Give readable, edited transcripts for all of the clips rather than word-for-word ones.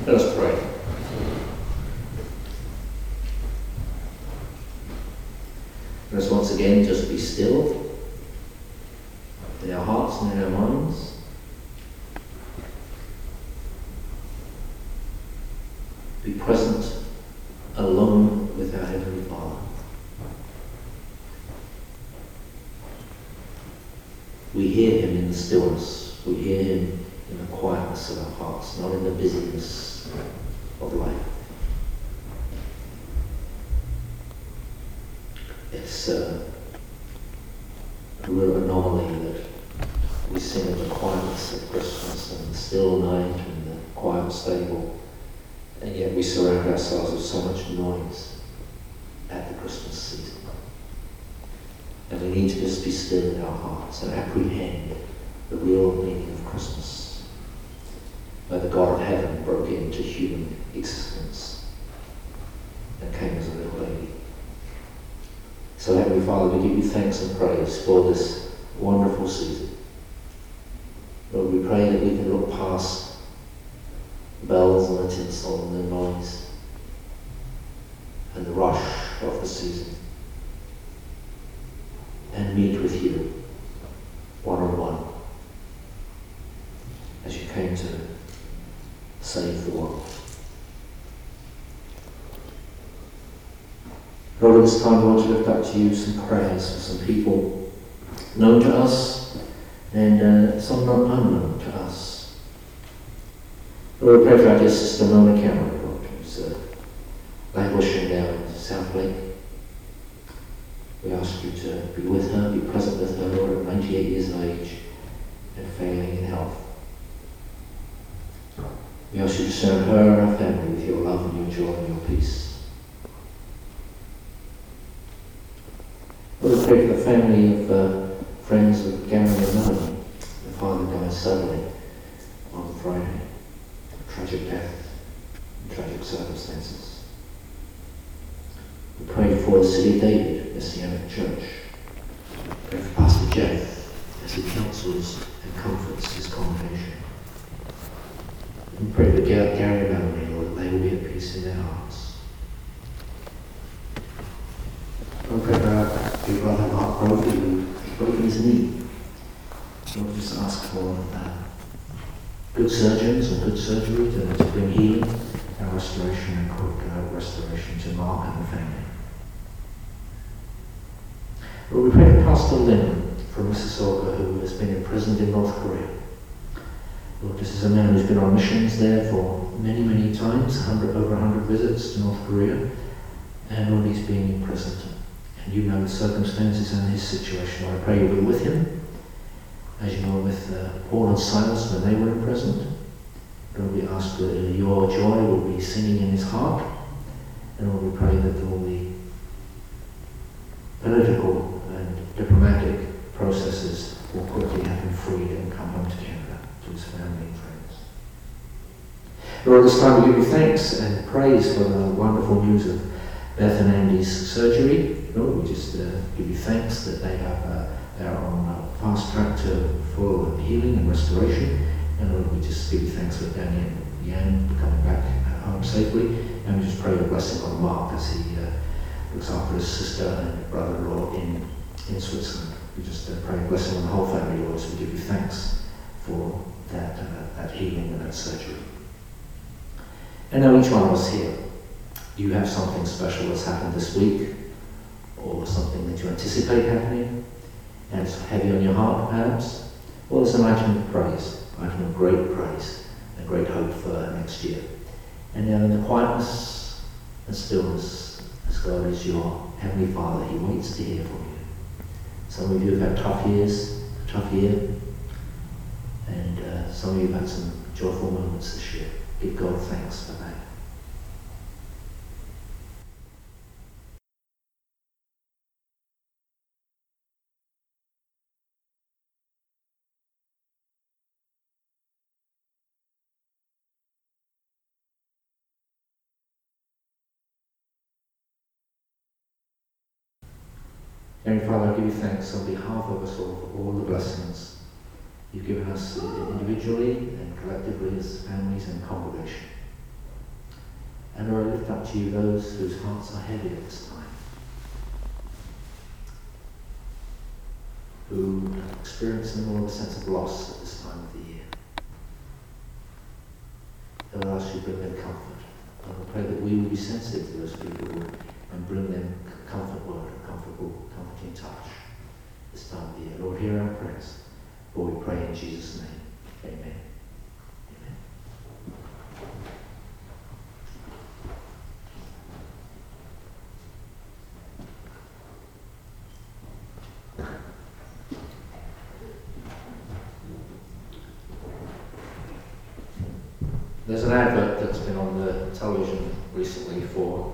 Let us pray. Let us once again just be still in our hearts and in our minds. Be present alone with our Heavenly Father. We hear Him in the stillness. We hear Him in the quietness of our hearts, not in the busyness of life. It's a real anomaly that we sing of the quietness of Christmas and the still night and the quiet stable, and yet we surround ourselves with so much noise at the Christmas season. And we need to just be still in our hearts and apprehend the real meaning of Christmas, where the God of heaven broke into human existence and came as a little baby. So Heavenly Father, we give you thanks and praise for this wonderful season. Lord, we pray that we can look past the bells and the tinsel and the noise and the rush of the season and meet with you one-on-one as you came to save the world. Lord, at this time I want to lift up to you some prayers for some people known to us and some not unknown to us. Lord, we pray for our dear sister Mona Cameron, Lord, who's languishing down in South Lake. We ask you to be with her, be present with her, Lord, at 98 years of age and failing in health. We ask you to surround her and her family with your love and your joy and your peace. Lord, we pray for the family of friends of Gary and Melanie. The father died suddenly on Friday. A tragic death in tragic circumstances. We pray for the City of David Messianic Church. We pray for Pastor Jeff as he counsels and comforts his congregation. We pray for Gary and Melanie, Lord, that they will be at peace in their hearts. We pray for our dear brother Mark Brophy, who broke his knee. Lord, just ask for good surgeons and good surgery to bring healing and restoration and quick restoration to Mark and the family. Lord, we pray for Pastor Lynn from Mississauga, who has been imprisoned in North Korea. Lord, this is a man who's been on missions there for many, many times, over 100 visits to North Korea, and Lord, he's being imprisoned. And you know the circumstances and his situation. Lord, I pray you'll be with him, as you were with Paul and Silas when they were imprisoned. Lord, we ask that your joy will be singing in his heart, and Lord, we pray that all the political and diplomatic processes will quickly have him freed and come home to Canada to his family and friends. Lord, this time we give you thanks and praise for the wonderful news of Beth and Andy's surgery. Lord, we just give you thanks that they are on fast track to full healing and restoration. And Lord, we just give you thanks for Danny and Leanne coming back home safely. And we just pray a blessing on Mark as he looks after his sister and brother-in-law in Switzerland. We just pray a blessing on the whole family, Lord, so we give you thanks for that healing and that surgery. And now each one of us here, do you have something special that's happened this week, or something that you anticipate happening, and it's heavy on your heart perhaps? Or there's an item of praise, item of great praise, and great hope for next year. And now in the quietness and stillness, as God is your Heavenly Father, He waits to hear from you. Some of you have had tough years, a tough year, and some of you have had some joyful moments this year. Give God thanks for that. Heavenly Father, I give you thanks on behalf of us all for all the blessings you've given us individually and collectively as families and congregation. to you those whose hearts are heavy at this time, who are experiencing more of a sense of loss at this time of the year. I will ask you to bring them comfort. I will pray that we will be sensitive to those people and bring them comfort word, comforting touch this time of the year. Lord, hear our prayers. For we pray in Jesus' name. Amen. Amen. There's an advert that's been on the television recently for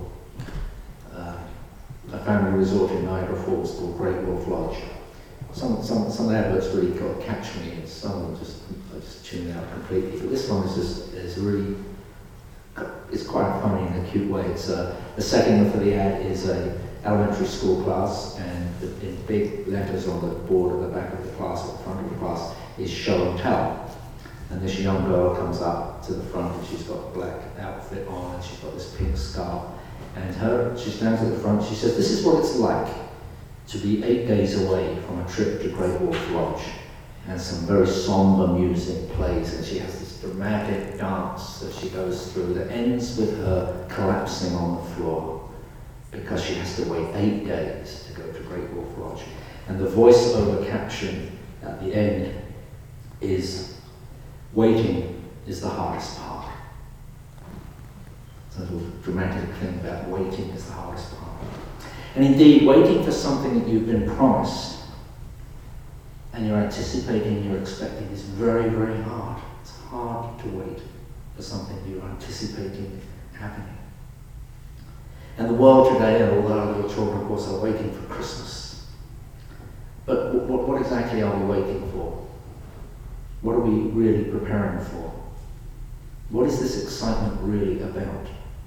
a family resort in Niagara Falls called Great Wolf Lodge. Some of the adverts really catch me, and some of them I just tune out completely. But this one is really, it's quite funny in a cute way. It's the setting for the ad is a elementary school class, and in big letters on the board at the back of the class, at the front of the class, is show and tell. And this young girl comes up to the front, and she's got a black outfit on, and she's got this pink scarf. And she stands at the front, she says, "This is what it's like to be 8 days away from a trip to Great Wolf Lodge." And some very somber music plays, and she has this dramatic dance that she goes through that ends with her collapsing on the floor because she has to wait 8 days to go to Great Wolf Lodge. And the voice-over caption at the end is, "Waiting is the hardest part." So a little dramatic thing about waiting is the hardest part. And indeed, waiting for something that you've been promised and you're anticipating, you're expecting is very, very hard. It's hard to wait for something you're anticipating happening. And the world today, and all our little children, of course, are waiting for Christmas. But what exactly are we waiting for? What are we really preparing for? What is this excitement really about?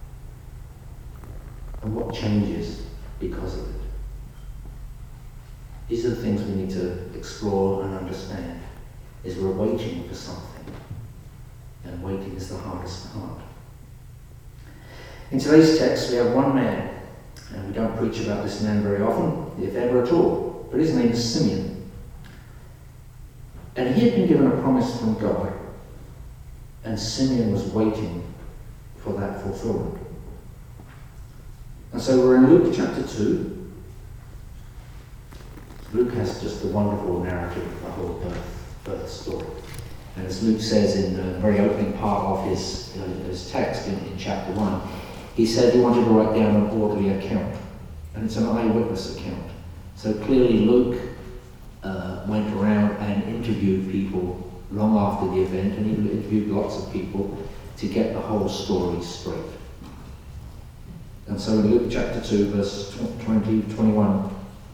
And what changes because of it? These are the things we need to explore and understand, is we're waiting for something, and waiting is the hardest part. In today's text we have one man, and we don't preach about this man very often, if ever at all, but his name is Simeon. And he had been given a promise from God, and Simeon was waiting for that fulfillment. And so we're in Luke chapter 2. Luke has just a wonderful narrative of the whole birth story. And as Luke says in the very opening part of his text in chapter 1, he said he wanted to write down an orderly account. And it's an eyewitness account. So clearly Luke went around and interviewed people long after the event, and he interviewed lots of people to get the whole story straight. And so in Luke chapter 2, verse 21,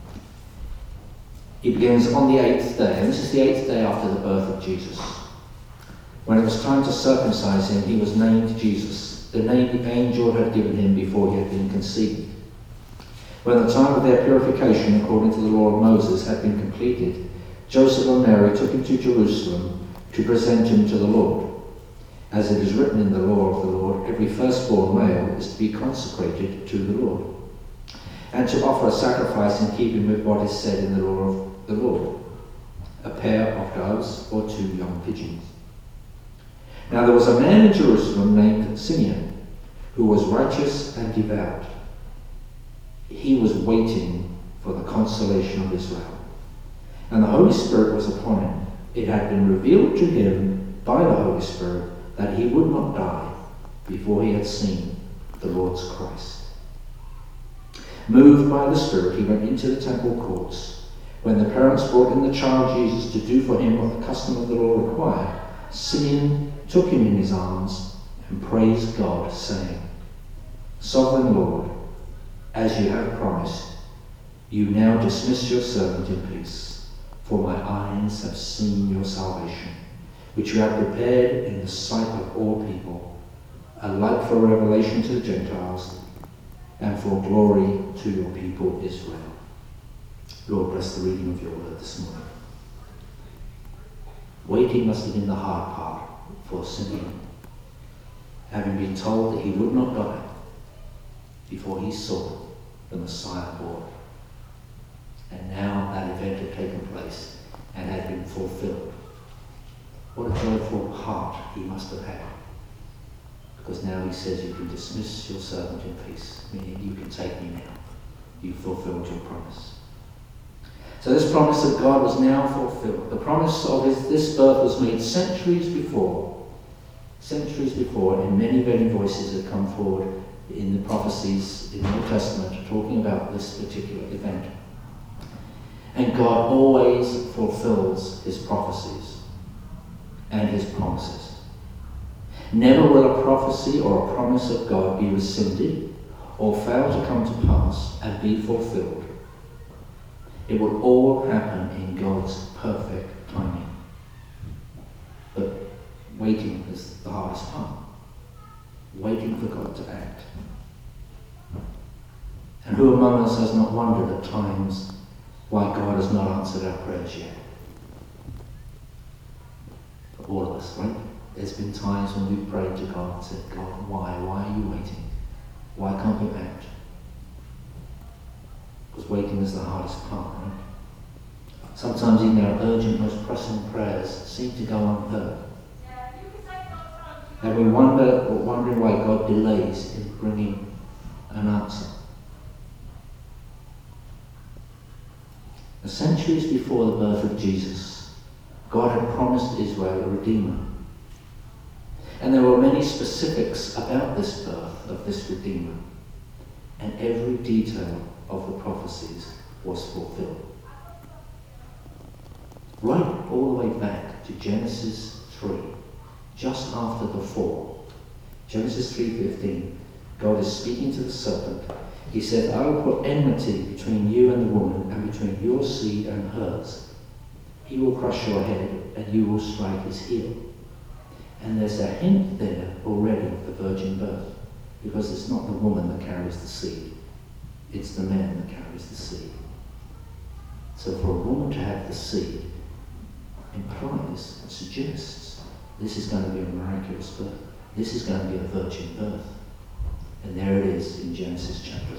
he begins, "On the 8th day," and this is the 8th day after the birth of Jesus. "When it was time to circumcise him, he was named Jesus, the name the angel had given him before he had been conceived. When the time of their purification, according to the law of Moses, had been completed, Joseph and Mary took him to Jerusalem to present him to the Lord. As it is written in the law of the Lord, every firstborn male is to be consecrated to the Lord, and to offer a sacrifice in keeping with what is said in the law of the Lord, a pair of doves or 2 young pigeons. Now there was a man in Jerusalem named Simeon, who was righteous and devout. He was waiting for the consolation of Israel. And the Holy Spirit was upon him. It had been revealed to him by the Holy Spirit that he would not die before he had seen the Lord's Christ. Moved by the Spirit, he went into the temple courts. When the parents brought in the child Jesus to do for him what the custom of the law required, Simeon took him in his arms and praised God, saying, "Sovereign Lord, as you have promised, you now dismiss your servant in peace, for my eyes have seen your salvation, which you have prepared in the sight of all people, a light for revelation to the Gentiles, and for glory to your people Israel." Lord, bless the reading of your word this morning. Waiting must have been the hard part for Simeon, having been told that he would not die before he saw the Messiah born. And now that event had taken place and had been fulfilled. What a joyful heart he must have had. Because now he says, you can dismiss your servant in peace, meaning you can take me now. You've fulfilled your promise. So this promise of God was now fulfilled. The promise of this birth was made centuries before, and many, many voices have come forward in the prophecies in the Old Testament talking about this particular event. And God always fulfills his prophecies and his promises. Never will a prophecy or a promise of God be rescinded or fail to come to pass and be fulfilled. It will all happen in God's perfect timing. But waiting is the hardest part. Waiting for God to act. And who among us has not wondered at times why God has not answered our prayers yet? For all of us, right? There's been times when we've prayed to God and said, God, why? Why are you waiting? Why can't you act? Because waiting is the hardest part, right? Sometimes even our urgent, most pressing prayers seem to go unheard. And we're wondering why God delays in bringing an answer. The centuries before the birth of Jesus, God had promised Israel a Redeemer. And there were many specifics about this birth of this Redeemer. And every detail of the prophecies was fulfilled. Right all the way back to Genesis 3, just after the fall. Genesis 3:15, God is speaking to the serpent. He said, I will put enmity between you and the woman, and between your seed and hers. He will crush your head, and you will strike his heel. And there's a hint there already of the virgin birth, because it's not the woman that carries the seed, it's the man that carries the seed. So for a woman to have the seed implies, suggests, this is going to be a miraculous birth. This is going to be a virgin birth. And there it is in Genesis chapter 3.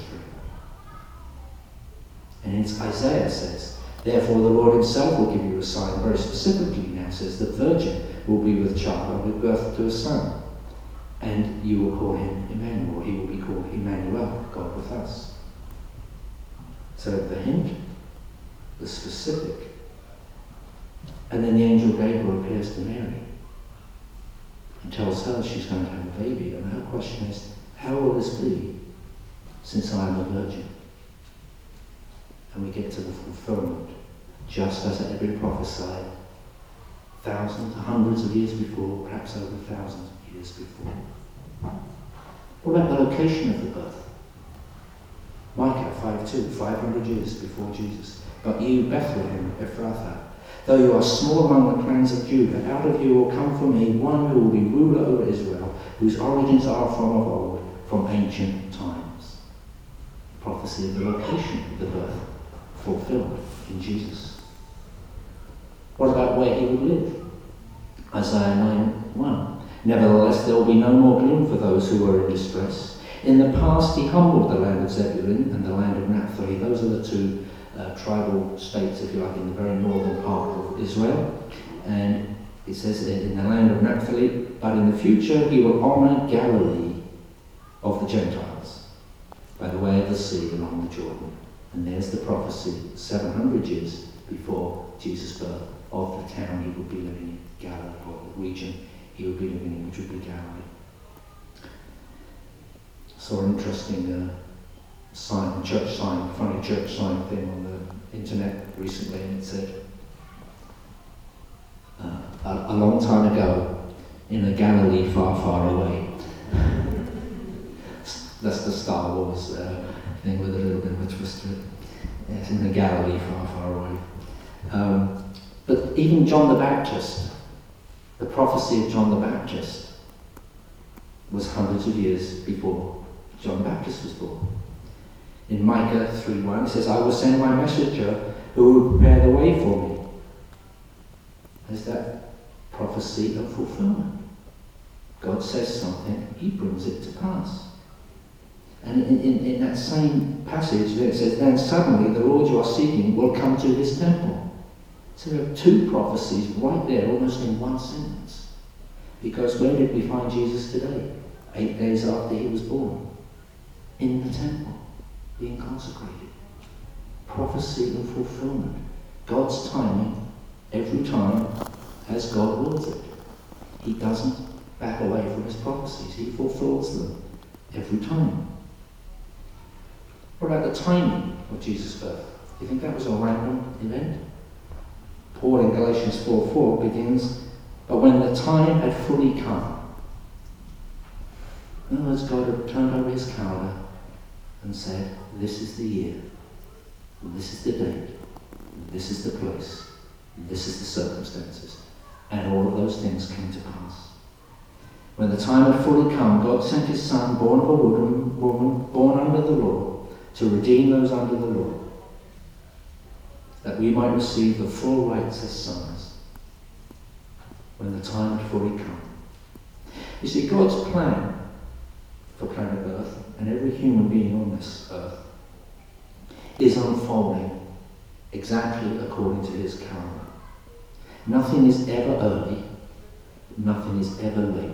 And Isaiah says, therefore the Lord himself will give you a sign. Very specifically now says, the virgin will be with child and give birth to a son. And you will call him Emmanuel. He will be called Emmanuel, God with us. So the hint, the specific. And then the angel Gabriel appears to Mary and tells her she's going to have a baby. And her question is, how will this be, since I am a virgin? And we get to the fulfillment, just as it had been prophesied, thousands, hundreds of years before, perhaps over thousands of years before. What about the location of the birth? Micah 5:2, 500 years before Jesus. But you, Bethlehem, Ephrathah, though you are small among the clans of Judah, out of you will come for me one who will be ruler over Israel, whose origins are from of old, from ancient times. Prophecy of the location of the birth fulfilled in Jesus. What about where he would live? Isaiah 9:1. Nevertheless, there will be no more gloom for those who are in distress. In the past, he humbled the land of Zebulun and the land of Naphtali. Those are the two tribal states, if you like, in the very northern part of Israel. And it says in the land of Naphtali, but in the future he will honour Galilee of the Gentiles by the way of the sea along the Jordan. And there's the prophecy 700 years before Jesus' birth of the town he would be living in, Galilee, or the region he would be living in, which would be Galilee. Saw an interesting sign, church sign, funny church sign thing on the internet recently, and it said, a long time ago, in a Galilee far, far away. That's the Star Wars thing with a little bit of a twist to it. Yes, in the Galilee far, far away. But even John the Baptist, the prophecy of John the Baptist was hundreds of years before John the Baptist was born. In Micah 3:1 it says, I will send my messenger who will prepare the way for me. Is that prophecy of fulfillment? God says something, he brings it to pass. And in that same passage, it says, then suddenly the Lord you are seeking will come to his temple. So there are two prophecies right there, almost in one sentence. Because where did we find Jesus today? 8 days after he was born. In the temple, being consecrated. Prophecy and fulfillment. God's timing, every time, as God wills it. He doesn't back away from his prophecies. He fulfills them every time. What about the timing of Jesus' birth? Do you think that was a random event? Paul in Galatians 4:4 begins, but when the time had fully come. In other words, God had turned over his calendar and said, this is the year, this is the date, this is the place, this is the circumstances. And all of those things came to pass. When the time had fully come, God sent his Son, born of a woman, born under the law, to redeem those under the law, that we might receive the full rights as sons when the time had fully come. You see, God's plan for planet Earth and every human being on this earth is unfolding exactly according to his calendar. Nothing is ever early, nothing is ever late.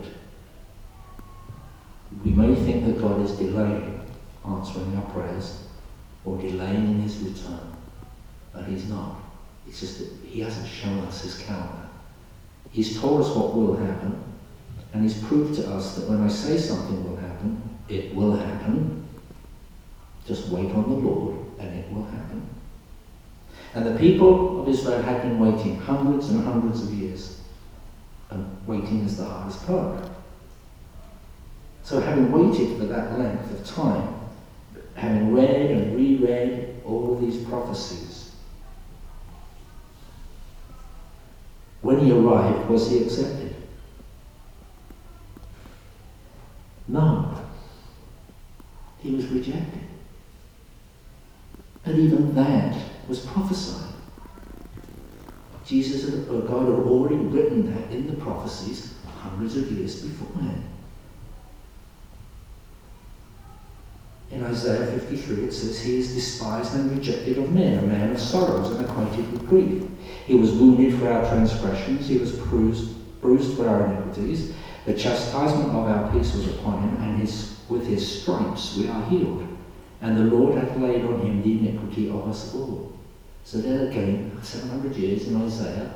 We may think that God is delaying answering our prayers or delaying in his return, but he's not. It's just that he hasn't shown us his calendar. He's told us what will happen, and he's proved to us that when I say something will happen, it will happen. Just wait on the Lord and it will happen. And the people of Israel had been waiting hundreds and hundreds of years, and waiting is the hardest part. So having waited for that length of time, having read and reread all of these prophecies, when he arrived, was he accepted? No. He was rejected. But even that was prophesied. God had already written that in the prophecies hundreds of years beforehand. In Isaiah 53 it says, he is despised and rejected of men, a man of sorrows and acquainted with grief. He was wounded for our transgressions, he was bruised for our iniquities. The chastisement of our peace was upon him, and with his stripes we are healed. And the Lord hath laid on him the iniquity of us all. So there again, 700 years in Isaiah,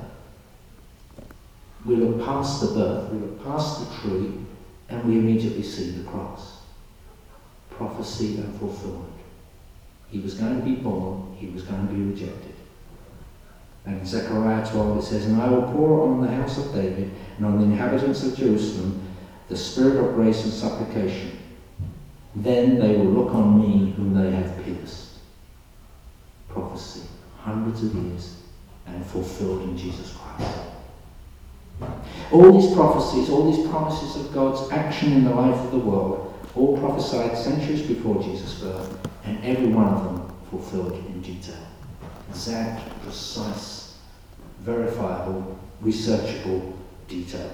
we look past the birth, we look past the tree, and we immediately see the cross. Prophecy and fulfillment. He was going to be born, he was going to be rejected. And in Zechariah 12 it says, and I will pour on the house of David and on the inhabitants of Jerusalem the spirit of grace and supplication. Then they will look on me whom they have pierced. Prophecy, hundreds of years, and fulfilled in Jesus Christ. All these prophecies, all these promises of God's action in the life of the world, all prophesied centuries before Jesus' birth, and every one of them fulfilled in detail. Exact, precise, verifiable, researchable detail.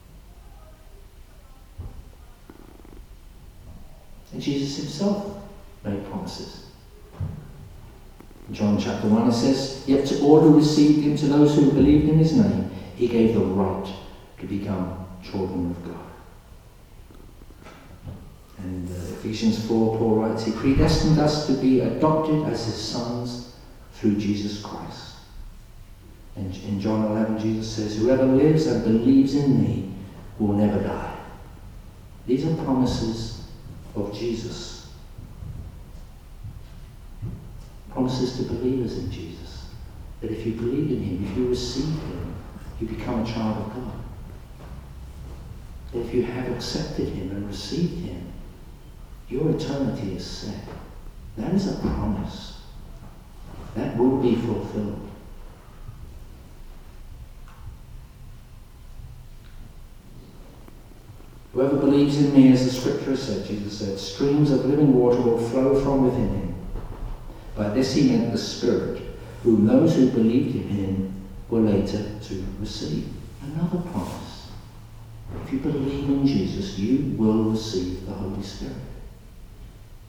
And Jesus himself made promises. In John chapter 1 it says, yet to all who received him, to those who believed in his name, he gave the right to become children of God. And Ephesians 4, Paul writes, he predestined us to be adopted as his sons through Jesus Christ. And in John 11, Jesus says, whoever lives and believes in me will never die. These are promises of Jesus. Promises to believers in Jesus. That if you believe in him, if you receive him, you become a child of God. That if you have accepted him and received him, your eternity is set. That is a promise. That will be fulfilled. Whoever believes in me, as the scripture said, Jesus said, streams of living water will flow from within him. By this he meant the Spirit, whom those who believed in him were later to receive. Another promise. If you believe in Jesus, you will receive the Holy Spirit.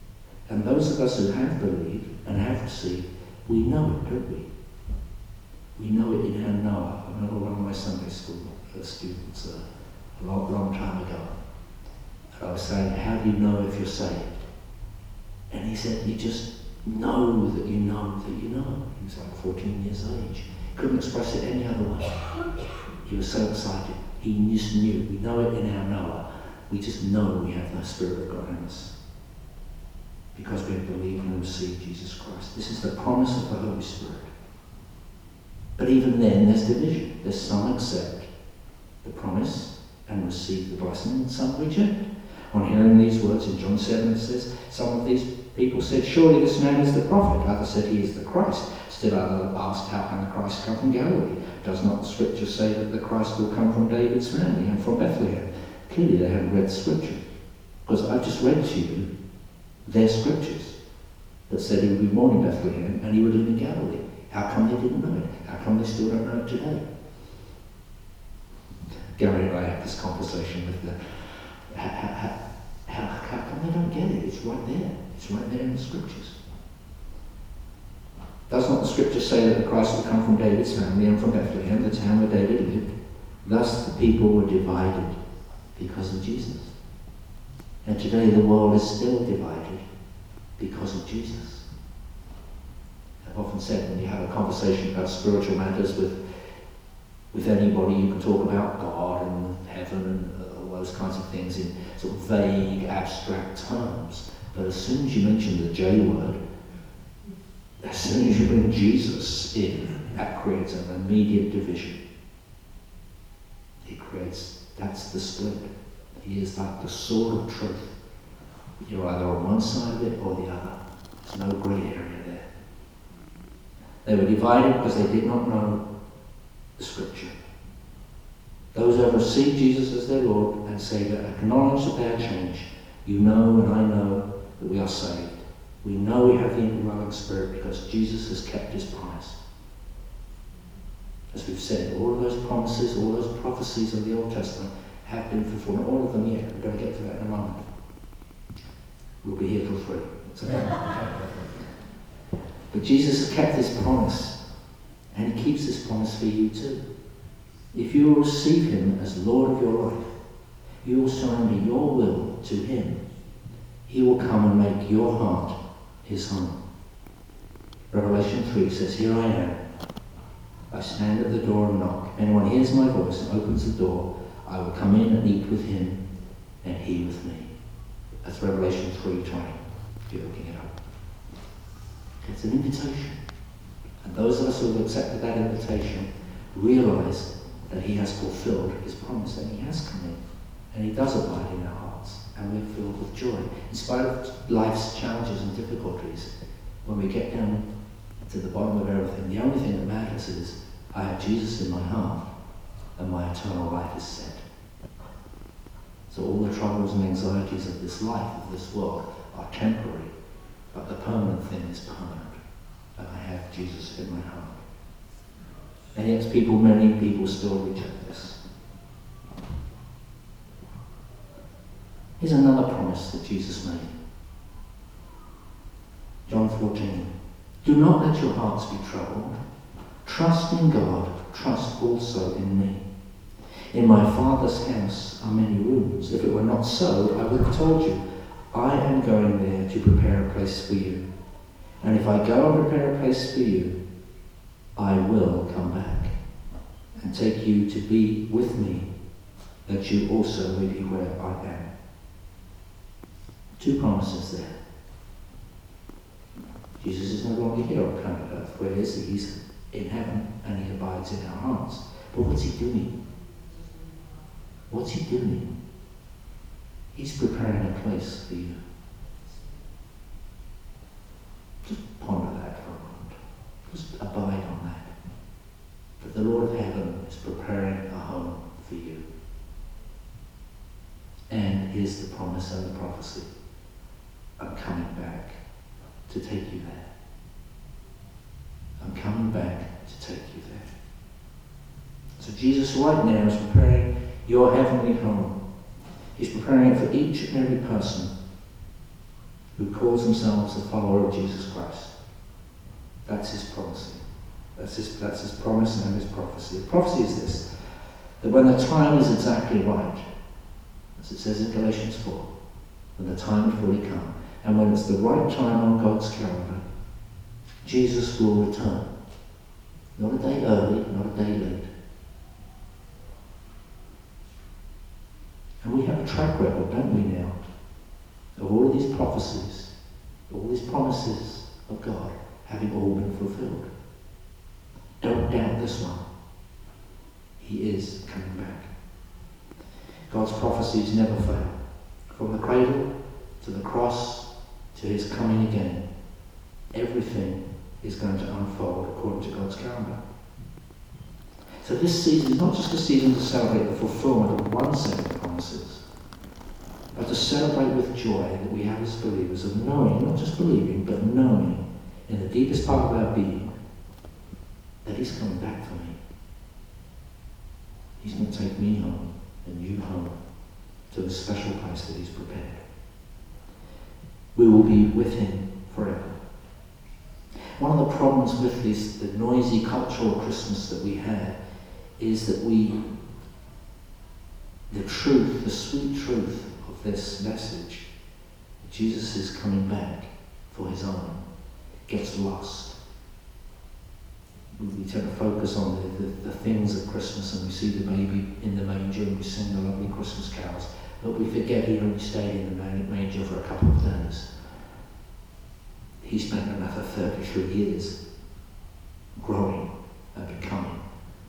And those of us who have believed and have received, we know it, don't we? We know it in our Noah. I remember one of my Sunday school students a long time ago. And I was saying, how do you know if you're saved? And he said, you just know that you know that you know. He was like 14 years of age. Couldn't express it any other way. He was so excited. He just knew. We know it in our Noah. We just know we have the Spirit of God in us. Because we have believed and received Jesus Christ. This is the promise of the Holy Spirit. But even then, there's division. There's some accept the promise and receive the blessing, and some reject. On hearing these words in John 7, it says, some of these people said, surely this man is the prophet. Others said he is the Christ. Still others asked, how can the Christ come from Galilee? Does not the Scripture say that the Christ will come from David's family and from Bethlehem? Clearly they haven't read the Scripture. Because I've just read to you their Scriptures that said he would be born in Bethlehem and he would live in Galilee. How come they didn't know it? How come they still don't know it today? Gary and I had this conversation with the how come they don't get it? It's right there. It's right there in the Scriptures. Does not the Scripture say that the Christ will come from David's family and from Bethlehem, the town where David lived? Thus the people were divided because of Jesus. And today the world is still divided because of Jesus. I've often said when you have a conversation about spiritual matters with anybody, you can talk about God and heaven and all those kinds of things in sort of vague, abstract terms. But as soon as you mention the J word, as soon as you bring Jesus in, that creates an immediate division. That's the split. He is like the sword of truth. You're either on one side of it or the other. There's no grey area there. They were divided because they did not know the Scripture. Those who have received Jesus as their Lord and Saviour acknowledge that they are changed. You know and I know that we are saved. We know we have the indwelling Spirit because Jesus has kept his promise. As we've said, all of those promises, all those prophecies of the Old Testament have been fulfilled. Not all of them yet. We're going to get to that in a moment. We'll be here till 3. It's okay. But Jesus has kept his promise, and he keeps his promise for you too. If you will receive him as Lord of your life, you will surrender your will to him. He will come and make your heart his home. Revelation 3 says, here I am. I stand at the door and knock. If anyone hears my voice and opens the door, I will come in and eat with him and he with me. That's Revelation 3:20, if you're looking it up. It's an invitation. And those of us who have accepted that invitation realize that he has fulfilled his promise and he has come in. And he does abide in our hearts. And we're filled with joy. In spite of life's challenges and difficulties, when we get down to the bottom of everything, the only thing that matters is I have Jesus in my heart and my eternal life is set. So all the troubles and anxieties of this life, of this world, are temporary, but the permanent thing is permanent. And I have Jesus in my heart. And yet many people still reject this. Here's another promise that Jesus made. John 14. Do not let your hearts be troubled. Trust in God. Trust also in me. In my Father's house are many rooms. If it were not so, I would have told you. I am going there to prepare a place for you. And if I go and prepare a place for you, I will come back and take you to be with me, that you also may be where I am. 2 promises there. Jesus is no longer here on planet Earth. Where is he? He's in heaven and he abides in our hearts. But what's he doing? What's he doing? He's preparing a place for you. Just ponder that for a moment. Just abide on that. That the Lord of heaven is preparing a home for you. And here's the promise and the prophecy. I'm coming back to take you there. I'm coming back to take you there. So Jesus right now is preparing your heavenly home. He's preparing it for each and every person who calls themselves a follower of Jesus Christ. That's his promise. That's his promise and his prophecy. The prophecy is this, that when the time is exactly right, as it says in Galatians 4, when the time has fully come, and when it's the right time on God's calendar, Jesus will return. Not a day early, not a day late. And we have a track record, don't we now, of all of these prophecies, all these promises of God having all been fulfilled. Don't doubt this one. He is coming back. God's prophecies never fail. From the cradle to the cross to his coming again, everything is going to unfold according to God's calendar. So this season is not just a season to celebrate the fulfillment of one set of promises, but to celebrate with joy that we have as believers of knowing, not just believing, but knowing in the deepest part of our being that he's coming back for me. He's going to take me home and you home to the special place that he's prepared. We will be with him forever. One of the problems with the noisy cultural Christmas that we have is that the truth, the sweet truth of this message, that Jesus is coming back for his own, gets lost. We tend to focus on the things of Christmas, and we see the baby in the manger and we sing the lovely Christmas carols, but we forget he only stayed in the manger for a couple of days. He spent another 33 years growing and becoming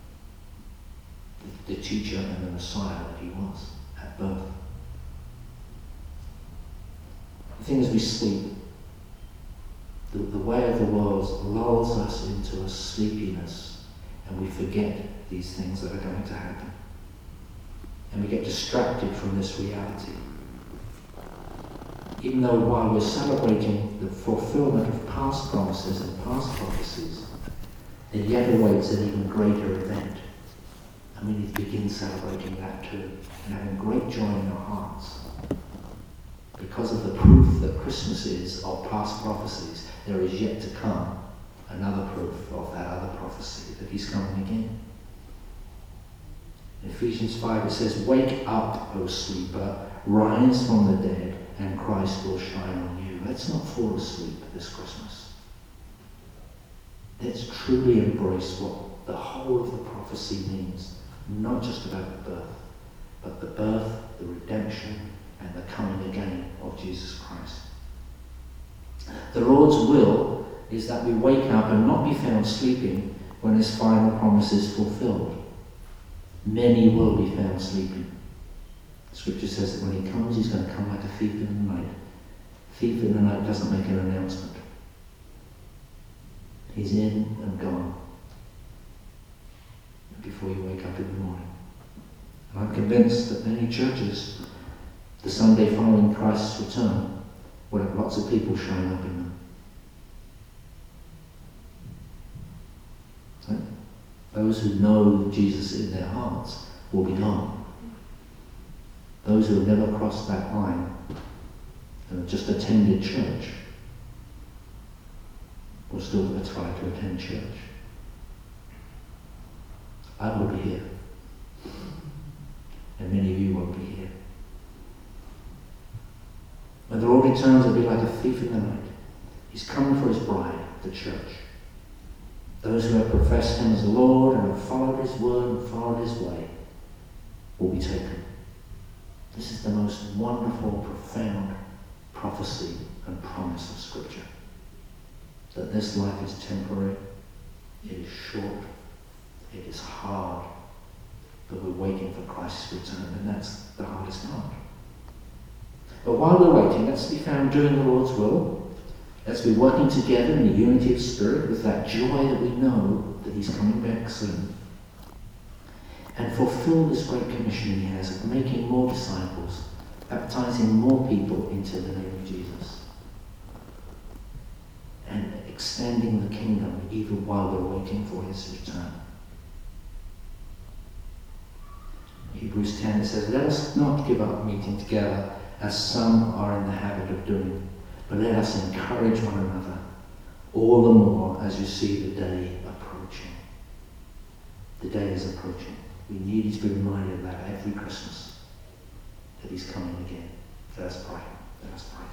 the teacher and the Messiah that he was at birth. The thing is, we sleep. The way of the world lulls us into a sleepiness, and we forget these things that are going to happen. And we get distracted from this reality. Even though while we're celebrating the fulfillment of past promises and past prophecies, there yet awaits an even greater event. And we need to begin celebrating that too, and having great joy in our hearts. Because of the proof that Christmas is of past prophecies, there is yet to come another proof of that other prophecy, that he's coming again. In Ephesians 5 it says, "Wake up, O sleeper, rise from the dead, and Christ will shine on you." Let's not fall asleep this Christmas. Let's truly embrace what the whole of the prophecy means, not just about the birth, but the birth, the redemption, and the coming again of Jesus Christ. The Lord's will is that we wake up and not be found sleeping when his final promise is fulfilled. Many will be found sleeping. Scripture says that when he comes, he's going to come like a thief in the night. Thief in the night doesn't make an announcement. He's in and gone before you wake up in the morning. And I'm convinced that many churches, the Sunday following Christ's return, will have lots of people showing up in them. Right? Those who know Jesus in their hearts will be gone. Those who have never crossed that line and have just attended church will still try to attend church. I will be here. And many of you won't be here. When the Lord returns, he'll be like a thief in the night. He's coming for his bride, the church. Those who have professed him as the Lord and have followed his word and followed his way will be taken. This is the most wonderful, profound prophecy and promise of Scripture. That this life is temporary, it is short, it is hard, but we're waiting for Christ's return, and that's the hardest part. But while we're waiting, let's be found doing the Lord's will. Let's be working together in the unity of spirit with that joy that we know that he's coming back soon. And fulfill this great commission he has of making more disciples, baptizing more people into the name of Jesus, and extending the kingdom even while we're waiting for his return. Hebrews 10 says, "Let us not give up meeting together as some are in the habit of doing, But let us encourage one another all the more as you see the day approaching. The day is approaching. We need to be reminded of that every Christmas, that he's coming again. Let us pray. Let us pray.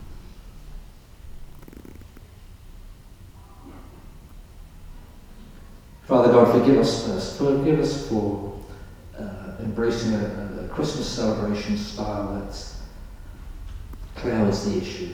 Father God, forgive us first. Forgive us for embracing a Christmas celebration style that clouds the issue,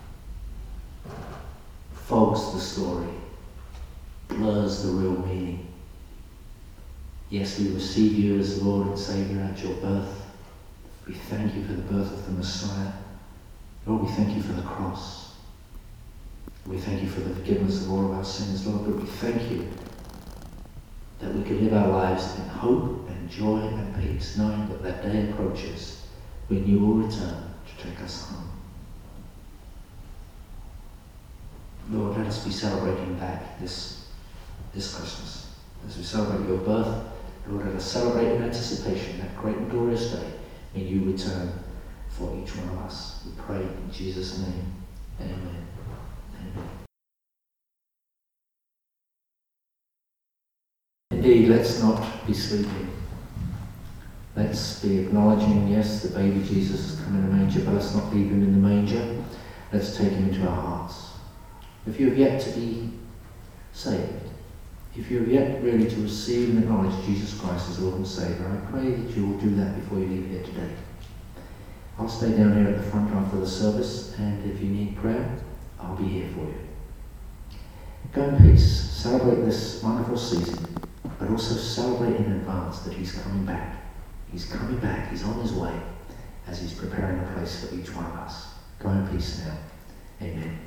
fogs the story, blurs the real meaning. Yes, we receive you as Lord and Saviour at your birth. We thank you for the birth of the Messiah. Lord, we thank you for the cross. We thank you for the forgiveness of all of our sins, Lord, but we thank you that we can live our lives in hope and joy and peace, knowing that that day approaches when you will return to take us home. Lord, let us be celebrating back this Christmas. As we celebrate your birth, Lord, let us celebrate in anticipation that great and glorious day when you return for each one of us. We pray in Jesus' name. Amen. Amen. Indeed, let's not be sleeping. Let's be acknowledging, yes, the baby Jesus has come in a manger, but let's not leave him in the manger. Let's take him into our hearts. If you have yet to be saved, if you have yet really to receive and acknowledge Jesus Christ as Lord and Saviour, I pray that you will do that before you leave here today. I'll stay down here at the front after the service, and if you need prayer, I'll be here for you. Go in peace, celebrate this wonderful season, but also celebrate in advance that he's coming back. He's coming back, he's on his way, as he's preparing a place for each one of us. Go in peace now. Amen.